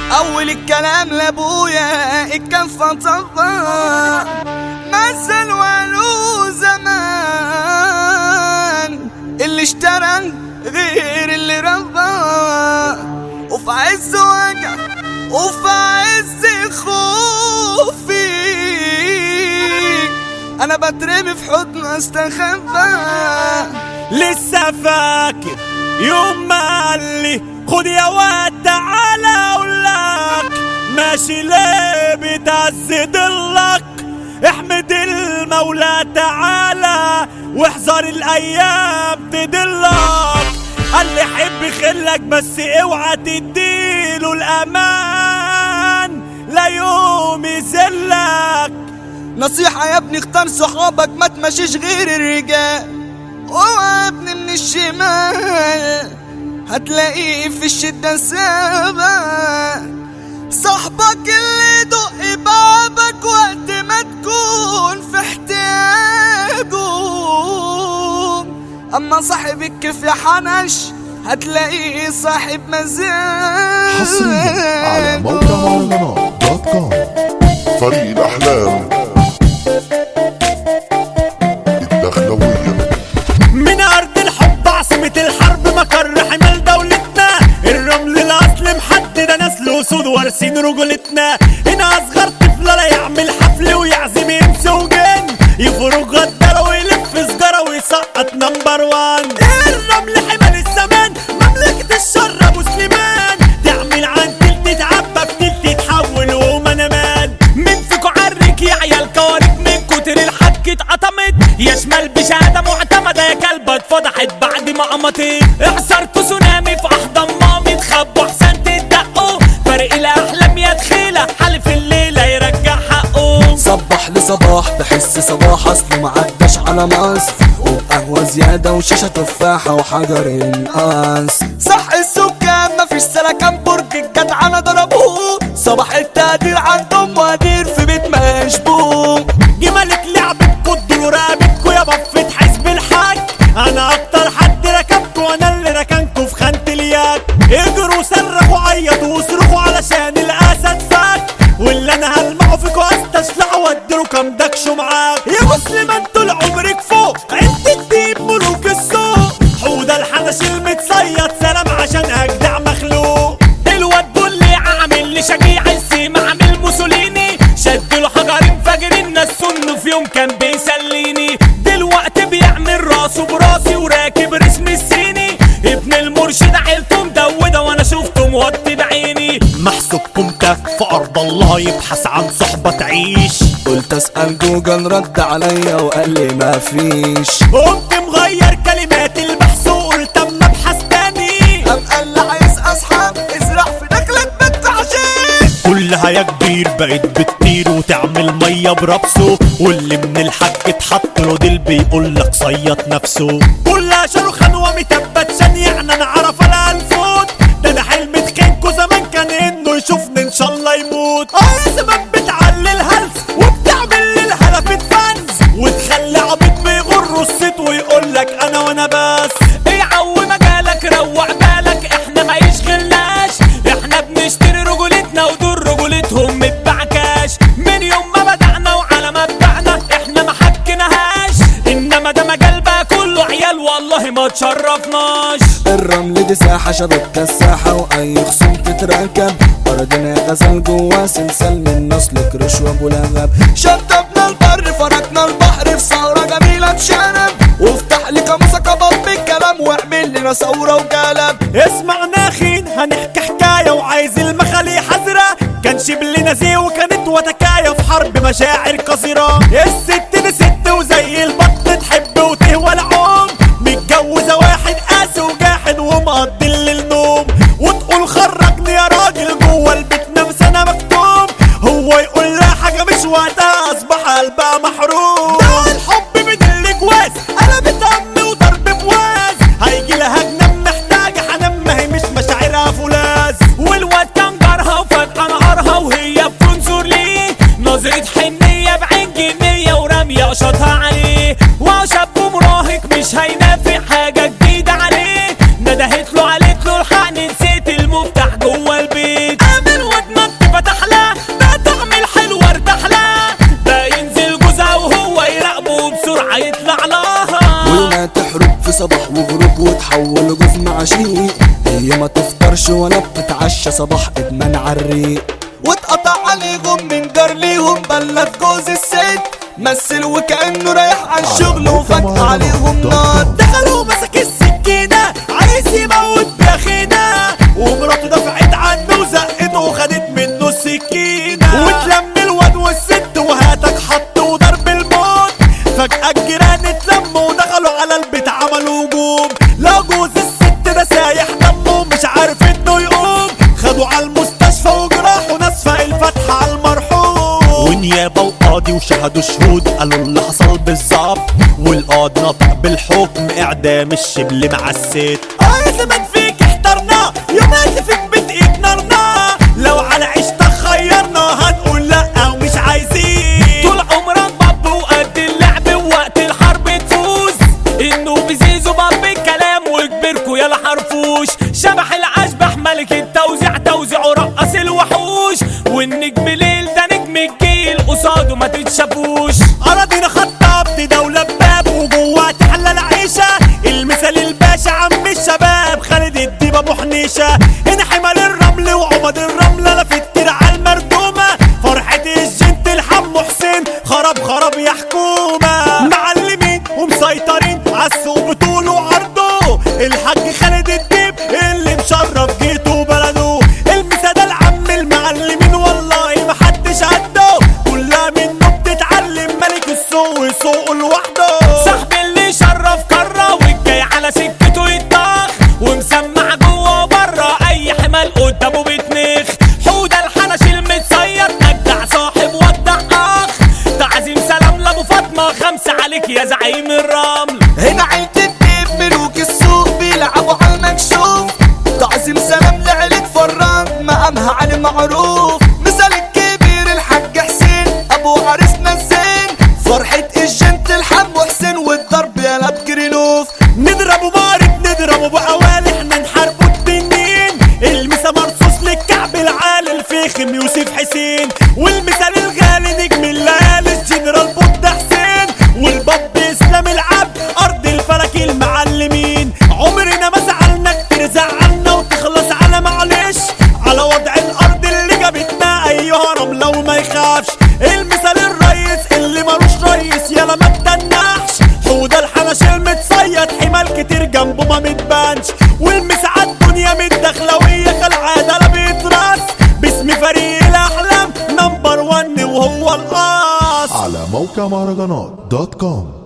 اول الكلام لابويا الكفة طبق مثل وقالوا زمان اللي اشترى غير اللي ربى، وفي عز وجع وفي عز خوفي انا بترمي في حضن استخبى. لسه فاكر يوم ما قالي خد يا واد تعالى اقولك ماشي ليه بتعز ضلك، احمد المولى تعالى واحذر الايام تدلك. قال لي حب خلك بس اوعى تديله الامان لا يوم يذلك. نصيحة يا ابني اختار صحابك ما تمشيش غير الرجال، اوعى ابني من الشمال هتلاقيه في الشدة سابك، صاحبك اللي يدق بابك وقت ما تكون في احتياجه، اما صاحب الكيف يا حنش هتلاقيه صاحب مزاج. حصريا على موقع مهرجانات.com. فريق الأحلام الدخلوية من أرض الحب عاصمة الحرب مقر حمال دولتنا، الرمل الأصل محدد نسل وسود وارثين رجولتنا. هنا أصغر طفل لا يعمل حفل ويعزم ينسى وجن، يفرق غدارة ويلف سجارة ويسقط نمبر وان. الرمل حمال الزمان مملكة الشر أبو سليمان، تعمل عن تلت تتعبى في تلت تتحول ومنامان. من فيكو عرك يا عيال كوارك من كتر الحك اتقطمت، يا شمال بشهادة معتمدة يا كلبة اتفضحت بعد ما قمطت. اعصرتوا تسونامي في احضان مامي تخبوا احسن تدقوا، فرق الاحلام يا دخيلة حلف الليلة يرجع حقه. صبح لصباح بحس صباح اصله معداش على مصر، وبقهوة زيادة وشاشة تفاحة وحجر القص. صح السكان مفيش سلكان برج الجدعنة ضربوه، صباح التقدير عندهم مقادير في بيت مشبوه. جمالك لعبتكوا الدور رقبتكوا يا بفة حزب الحاج، انا اكتر حد ركبكوا وانا اللي ركنكوا في خانة اليد. اجروا صرخوا عيطوا واصرخوا علشان الاسد فات، واللي انا هلمعوا فيكوا استشلعوا وادروا كام دكشوا معاك. يا مسلم طول عمرك فوق انت تجيب ملوك السوق، حوده الحنش المتصيد سلام عشان اجدع مخلوق. الواد بولي عامل لي شجيع السيم عامل موسوليني، شدله حجر انفجر الناس سنه في يوم كان بيسليني. دلوقتي بيعمل راسه براسي وراكب رسم الصيني، ابن المرشد عيلته مدوده وانا شفته موطي بعيني. محسوبكم تاف في ارض الله يبحث عن صحبه تعيش، قلت اسأل جوجل رد عليا وقال لي مفيش. قمت مغير كلمات البحث وقلت اما ابحث تاني، قام قال لي عايز اصحاب ازرع في دخلك بنت عشيش. كلها يا كبير بقت بتطير وتعمل ميه بربسه، واللي من الحاج اتحط له ديل بيقولك صيط نفسه. كلها شاروخان ومتبت شان يعني انا عرف انا الفوت، ده انا حلم تخينكو زمان كان انه يشوفني ان شاء الله يموت. زمان بتعلي الهلس وبتعمل للهلف فانز، وتخلي عبيط بيغر الصيت ويقولك انا وانا بس. ايه عو مجالك روق بالك احنا ما يشغلناش، احنا بنشتري رجولتنا ودول رجولتهم متبعكاش. من يوم ما بدعنا وعلى مبدأنا احنا ما حكناهاش، انما ده مجال بقى كله عيال والله ما تشرفناش. الرمل دي ساحة شبكة الساحة واي خصوم تتركب، ارضنا غزل جوا سلسال من نسلك رشوة ولغب. شطبنا البر فرقنا البحر في ثورة جميلة بشنب، وافتح لي قاموسة كباب بالكلام واعمل لنا ثورة وجلب. اسمع ناخين هنحكي حكاية وعايز المخالي حذرة، كان شبل نزيه وكانت وتكاية في حرب مشاعر قذرة. الست دي ست وزي البط تحب وتهوى العوم، متجوزة واحد قاسي وجاحد ومقضي الليل نوم، وتقول خرجني يا راجل جوه البيت نفس انا مكتوم، هو يقول لها حاجة مش وقتها اصبح قلبها محروم. ده الحب من الجواز انا بتأمي وضرب بواز، هيجي لها جنان محتاجة حنان ما هي مش مشاعرها فولاذ. والواد كان جارها وفجأة نهارها وهي بتنظر ليه، نظرة حنية بعين جنية ورمية قشطها عليه. هي ما تفطرش ولا بتتعشى صباح ادمان عالريق، واتقطع عليهم من جار ليهم بلد جوز الست، مثل وكأنه رايح عن شغل وفات عليهم نار. دخلوا مسك السكينة عايز يموت بأخينا، ومراته دفعت عنه وزقته وخدت منه السكينة، واتلم الواد والست وهاتك حط وضرب الموت. فجأة الجيران اتلموا ودخلوا على البيت عملوا هجوم، لا جوز الست ده سايح دمه مش عارف انه يقوم. خدوا على المستشفى وجراحوا ناسفة الفتحة على المرحوم، ونيابة وقاضي وشهدوا شهود قالوا اللي حصل بالظبط، والقاضي نطق بالحكم اعدام الشبل مع الست. يا زمان فيك احترنا يوم اللي فيك بتقيد نارنا، لو على عيشتك خيرنا هنقول لا ومش عايزين. طول عمرك باب وقد اللعب ووقت الحرب تفوز، انه بزيزو باب الكلام وكبركوا يلا حرفوش. شبح الاشبح ملك التوزيع توزيعه رقص الوحوش، والنجم ليل ده نجم الجيل قصاده ما تتشافوش. اراضينا خطبت دولة باب وجوه تحلى العيشة، المثال الباشا عم الشباب خالد الديب ابو حنيشة. هنا حمل الرمل وعمد الرملة لفت ترعى المردومة، فرحة الجنت الحم حسين خرب خرب يا حكومة. معلمين ومسيطرين عالسوق بطوله وعرضه، الحاج خالد الديب اللي مشرف جيته وبلده. المثال ده العم المعلمين والله محدش قده، كلها منه بتتعلم ملك السوق وسوقه لوحده. صاحب اللي شرف كرة والجاي على سكته يتضخ، ومسمع جوه وبره اي حمال قدامه بتنخ. حوده الحنش المتصيد اجدع صاحب ودع اخ، تعظيم سلام لابو فاطمه 5 عليك يا زعيم الرمل. هنا عيلة الديب ملوك السوق بيلعبوا على المكشوف، تعظيم سلام لعيلة فران مقامها علي معروف. مثال الكبير الحاج حسين ابو عريسنا الزين، فرحة الجنت الحم حسين والضرب يلا بجرينوف. نضربوا بارد نضربوا بقوال احنا نحاربوا التنين، المسا مرصوص للكعب العالي الفخم يوسف حسين، والمثال الغالي نجم الليالي الجنرال بود حسين، والباب اسلام العبد ارض الفلك المعلمين. عمرنا ما زعلنا كتير زعلنا وتخلص على معلش، على وضع الارض اللي جابتنا ايها رمله وما يخافش. المثال الريس اللي ملوش ريس يلا ما تتنحش، حوده الحنش المتصيد حمال كتير جنبه ما متبانش، والمساعات دنيا متدخلويه كالعاده لا بيتراس. باسم فريق الاحلام نمبر 1 وهو القاص. على موقع مهرجانات دوت كوم.